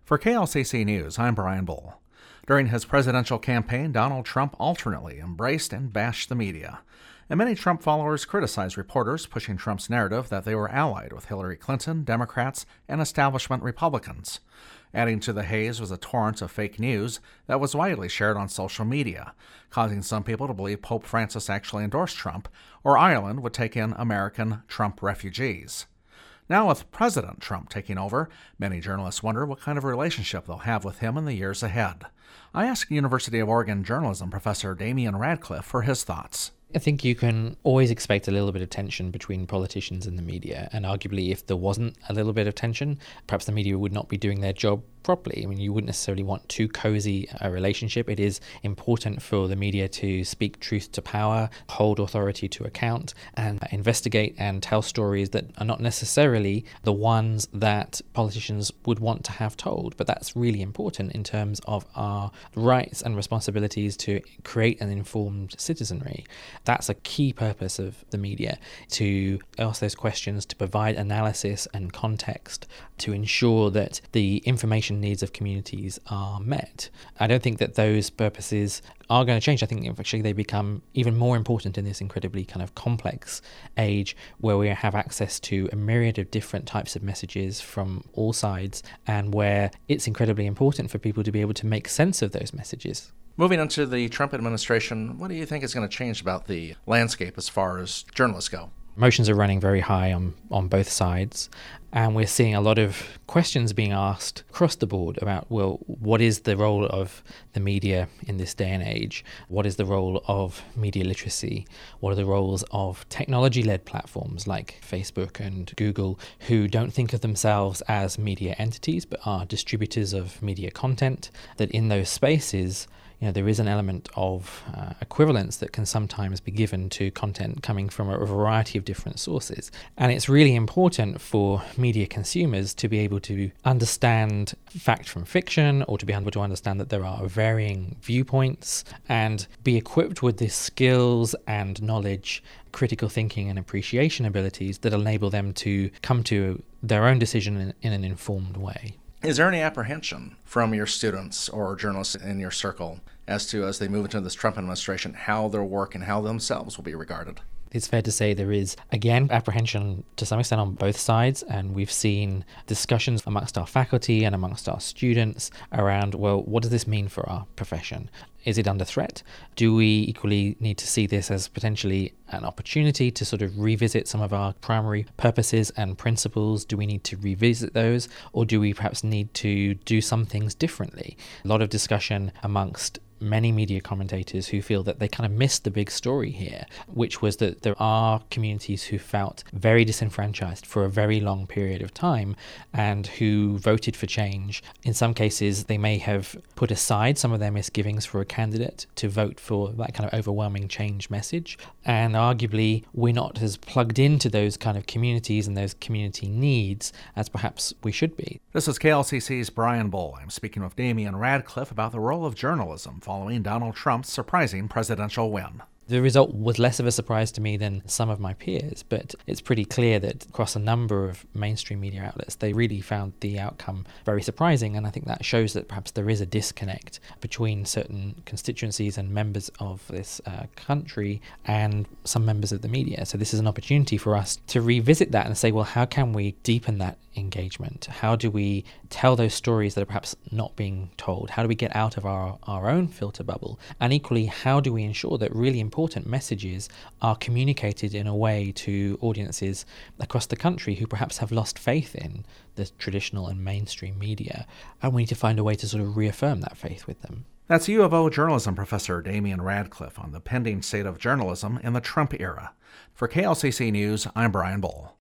For KLCC News, I'm Brian Bull. During his presidential campaign, Donald Trump alternately embraced and bashed the media. And many Trump followers criticized reporters pushing Trump's narrative that they were allied with Hillary Clinton, Democrats, and establishment Republicans. Adding to the haze was a torrent of fake news that was widely shared on social media, causing some people to believe Pope Francis actually endorsed Trump, or Ireland would take in American Trump refugees. Now, with President Trump taking over, many journalists wonder what kind of relationship they'll have with him in the years ahead. I asked University of Oregon journalism professor Damian Radcliffe for his thoughts. I think you can always expect a little bit of tension between politicians and the media, and arguably if there wasn't a little bit of tension, perhaps the media would not be doing their job properly. I mean, you wouldn't necessarily want too cozy a relationship. It is important for the media to speak truth to power, hold authority to account, and investigate and tell stories that are not necessarily the ones that politicians would want to have told. But that's really important in terms of our rights and responsibilities to create an informed citizenry. That's a key purpose of the media, to ask those questions, to provide analysis and context, to ensure that the information needs of communities are met. I don't think that those purposes are going to change. I think actually they become even more important in this incredibly kind of complex age where we have access to a myriad of different types of messages from all sides, and where it's incredibly important for people to be able to make sense of those messages. Moving into the Trump administration, what do you think is going to change about the landscape as far as journalists go? Emotions are running very high on both sides, and we're seeing a lot of questions being asked across the board about, well, what is the role of the media in this day and age? What is the role of media literacy? What are the roles of technology-led platforms like Facebook and Google, who don't think of themselves as media entities but are distributors of media content? That in those spaces, there is an element of equivalence that can sometimes be given to content coming from a variety of different sources. And it's really important for media consumers to be able to understand fact from fiction, or to be able to understand that there are varying viewpoints, and be equipped with the skills and knowledge, critical thinking and appreciation abilities that enable them to come to their own decision in an informed way. Is there any apprehension from your students or journalists in your circle as they move into this Trump administration, how their work and how themselves will be regarded? It's fair to say there is, again, apprehension to some extent on both sides, and we've seen discussions amongst our faculty and amongst our students around, well, what does this mean for our profession? Is it under threat? Do we equally need to see this as potentially an opportunity to sort of revisit some of our primary purposes and principles? Do we need to revisit those, or do we perhaps need to do some things differently? A lot of discussion amongst many media commentators who feel that they kind of missed the big story here, which was that there are communities who felt very disenfranchised for a very long period of time and who voted for change. In some cases, they may have put aside some of their misgivings for a candidate to vote for that kind of overwhelming change message. And arguably, we're not as plugged into those kind of communities and those community needs as perhaps we should be. This is KLCC's Brian Bull. I'm speaking with Damian Radcliffe about the role of journalism following Donald Trump's surprising presidential win. The result was less of a surprise to me than some of my peers, but it's pretty clear that across a number of mainstream media outlets, they really found the outcome very surprising, and I think that shows that perhaps there is a disconnect between certain constituencies and members of this country and some members of the media. So this is an opportunity for us to revisit that and say, well, how can we deepen that engagement? How do we tell those stories that are perhaps not being told? How do we get out of our own filter bubble? And equally, how do we ensure that really important messages are communicated in a way to audiences across the country who perhaps have lost faith in the traditional and mainstream media? And we need to find a way to sort of reaffirm that faith with them. That's U of O journalism professor Damian Radcliffe on the pending state of journalism in the Trump era. For KLCC News, I'm Brian Bull.